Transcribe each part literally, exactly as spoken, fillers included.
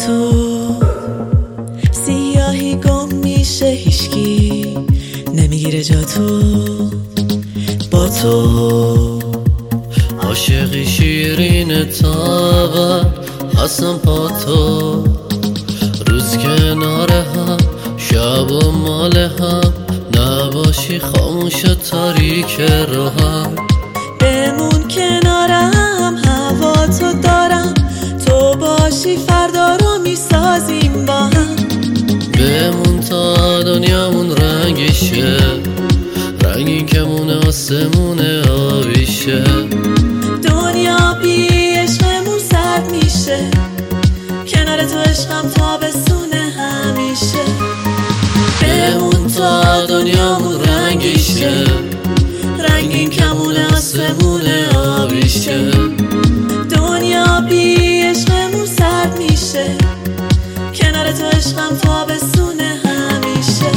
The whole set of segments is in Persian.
تو سیاهی گم میشه، هیچکی نمیگیره جا تو. با تو عاشقی شیرین تا هستم پا تو، روز کنار هم شب و مال هم، نباشی خاموش و تاریک راهم. بمون کنارم، هوا تو دارم، تو باشی فردا رو میسازیم با هم. بمون تا دنیامون رنگیشه، رنگین کمونه آسمونه آبیشه. دنیا بی عشقمون سرد میشه، کنار تو عشقم تابستونه همیشه. بمون تا دنیامون رنگیشه، رنگین کمونه آسمونه آبیشه. دنیا بی عشقمون سرد میشه، کنار تو عشقم تابستونه همیشه.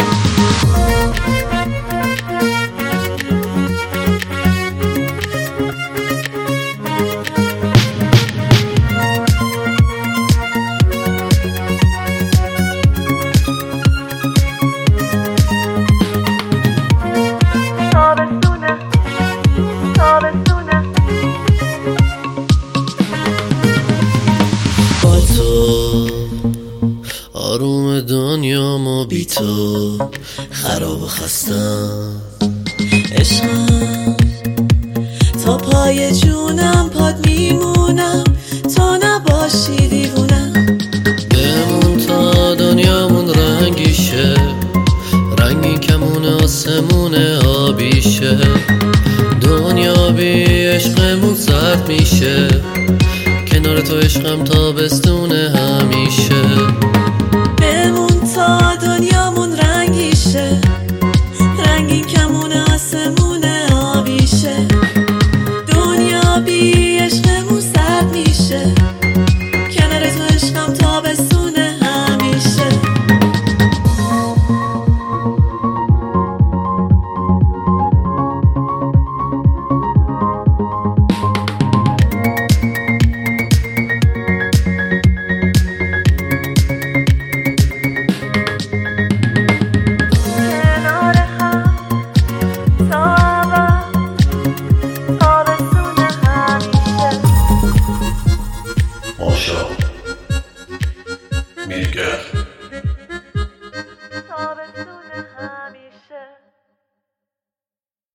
با تو آروم دنیامو بی تو خراب و خستم. عشقم تا پای جونم پاد میمونم، تا نباشی دیوونم. بمون تا دنیامون رنگیشه، رنگین کمونه آسمونه آبیشه. دنیا بی عشقمون سرد میشه، کنار تو عشقم تابستونه همیشه. بمون تا دنیامون رنگیشه، رنگین کمونه آسمونه آبیشه. دنیا بی عشقمون سرد میشه، کنار تو عشقم تابستونه همیشه. ماشا میرگر